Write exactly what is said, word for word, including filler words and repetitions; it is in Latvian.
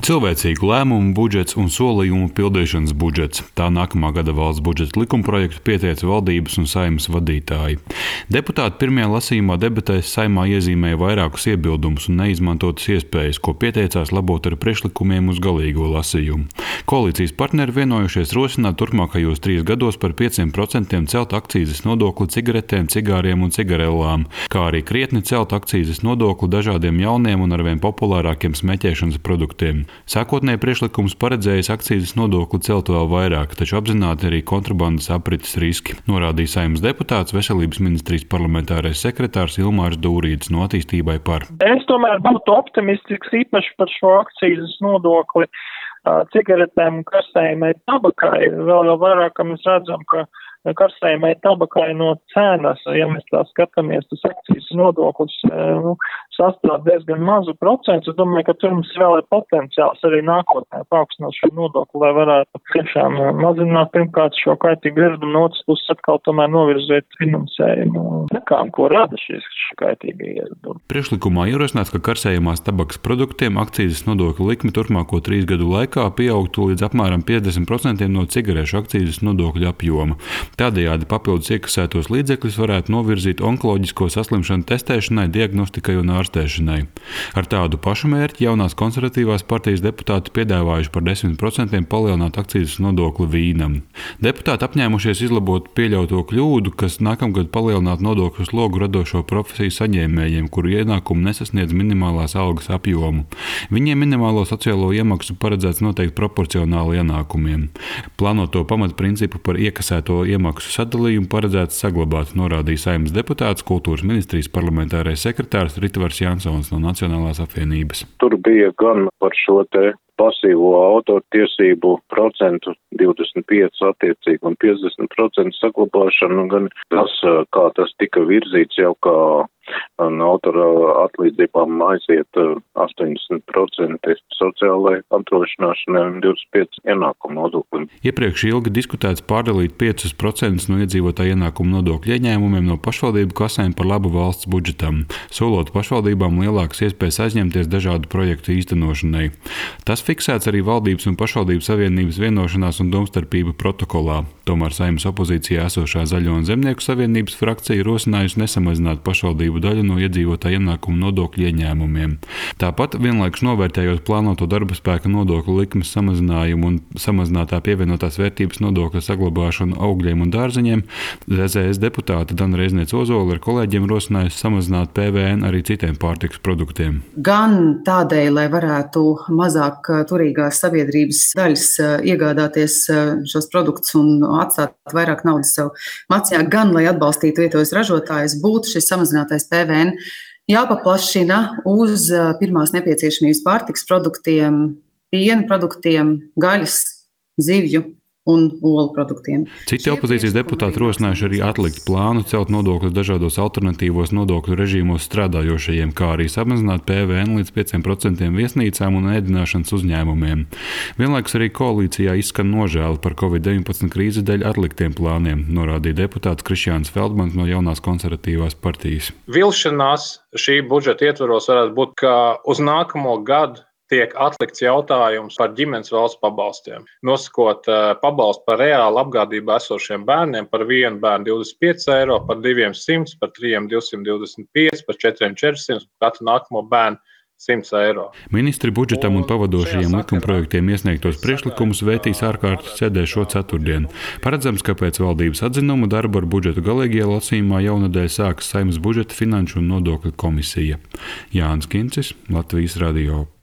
Cilvēcīgu lēmumu budžets un solījumu pildīšanas budžets. Tā nākamā gada valsts budžeta likumprojektu pieteica valdības un Saeimas vadītāji. Deputāti pirmajā lasījumā debatēs Saeimā iezīmēja vairākus iebildumus un neizmantotas iespējas, ko pieteicās labot ar priekšlikumiem uz galīgo lasījumu. Koalīcijas partneri vienojušies rosināt turpmākajos trīs gados par pieciem procentiem celt akcīzes nodokli cigaretēm, cigāriem un cigarellām, kā arī krietni celt akcīzes nodokli dažādiem jauniem un arvien populārākiem smēķēšanas produktiem. Sākotnēji priekšlikums paredzējis akcīzes nodokli celt vēl vairāk, taču apzināti arī kontrabandas aprites riski, norādīja Saeimas deputāts, Veselības ministrijas parlamentārais sekretārs Ilmārs Dūrītis no Attīstībai par. Es tomēr būtu optimistisks īpaši par šo akcīzes nodokli cigaretēm, karsējumai tabakai. Vēl jau vairāk, ka mēs redzam, ka karsējumai tabakai no cenas, ja mēs tā skatāmies, tas akcijas nodoklis nu, sastāv diezgan mazu procentu. Es domāju, ka tur mums vēl ir potenciāls arī nākotnē paaugstināt šo nodokli, lai varētu tiešām mazināt pirmkārt šo kaitīgu ieradumi, no otras puses atkal tomēr novirzīt finansējumu nekām, ko rada šīs kaitīgie ieradumi. Priekšlikumā ierosināts, ka karsējumās tabakas produktiem akcīzes nodokļu likme turpmāko trīs gadu laikā pieaugtu līdz apmēram piecdesmit procentiem no cigarešu akcīzes nodokļu apjoma. Tādējādi papildus iekasētos līdzekļus varētu novirzīt onkoloģisko saslimšanu testēšanai, diagnostikai un ārstēšanai. Ar tādu pašu mērķi jaunās konservatīvās partijas deputāti piedāvājuši par desmit procentiem palielināt akcīzes nodokli vīnam. Deputāti apņēmušies izlabot pieļauto kļūdu, kas nākamgad palielinātu nodokļu slogu radošo profesiju saņēmējiem, kuru ienākumu nesasniedz minimālās algas apjomu. Viņiem minimālo sociālo iemaksu paredzēts noteikti proporcionāli ienākumiem. Plānoto pamatprincipu par iekasēto iemaksu maksu sadalījumu paredzēts saglabāt, norādīja Saeimas deputāts, kultūras ministrijas parlamentārais sekretārs Ritvars Jansons no Nacionālās apvienības. Tur bija gan par šo te pasīvo autortiesību procentu divdesmit pieci attiecīgi un piecdesmit procenti saglabāšanu, gan tas, kā tas tika virzīts jau kā un autora atlīdzībām aiziet astoņdesmit procenti sociālai apdrošināšanai un divdesmit pieci procenti ienākumu nodoklim. Iepriekš ilgi diskutēts pārdalīt piecus procentus no iedzīvotāju ienākumu nodokļu ieņēmumiem no pašvaldību kasēm par labu valsts budžetam, solot pašvaldībām lielākas iespējas aizņemties dažādu projektu īstenošanai. Tas fiksēts arī valdības un pašvaldības savienības vienošanās un domstarpību protokolā. Tomēr Saeimas opozīcijā esošā Zaļo un Zemnieku savienības frakcija rosinājusi nesamazināt pašvaldību daļu no iedzīvotāju ienākumu nodokļu ieņēmumiem. Tāpat vienlaikus novērtējot plānoto darba spēka nodokļu likmes samazinājumu un samazinātā pievienotās vērtības nodokļa saglabāšanu augļiem un dārzeņiem, Z Z S deputāte Dana Reizniece-Ozola ar kolēģiem rosinājusi samazināt P V N arī citiem pārtikas produktiem. Gan tādēļ, lai varētu mazāk turīgās sabiedrības daļas iegādāties šos produktus un atstāt vairāk naudas sev macījā, gan lai atbalstītu vietējos ražotājus, būtu šis samazinātais P V N jāpaplašina uz pirmās nepieciešamības pārtikas produktiem, piena produktiem, gaļas, zivju un olu produktiem. Citi opozīcijas deputāti rosinājuši arī atlikt plānu celt nodokļus dažādos alternatīvos nodokļu režīmos strādājošajiem, kā arī samazināt P V N līdz pieciem procentiem viesnīcām un ēdināšanas uzņēmumiem. Vienlaikus arī koalīcijā izskan nožēla par covid deviņpadsmit krīzes dēļ atliktiem plāniem, norādīja deputāts Krišjāns Feldmans no jaunās konservatīvās partijas. Vilšanās šī budžeta ietvaros varētu būt, ka uz nākamo gadu tiek atlikts jautājums par ģimenes valsts pabalstiem. Nosakot pabalstu par reāli apgādībā esošiem bērniem par vienu bērnu divdesmit pieci eiro, par diviem simts, par trijiem divsimt divdesmit pieci, par četriem četrsimt, par katru nākamo bērnu simts eiro. Ministri budžetam un pavadošajiem likumprojektiem iesniegtos priekšlikumus vētīs ārkārtas sēdē šo ceturtdienu. Paredzams, ka pēc valdības atzinuma darbu ar budžetu galīgajā lasījumā jaunadēļ sāks Saeimas budžeta finanšu un nodokļu komisija. Jānis Kincis, Latvijas radio.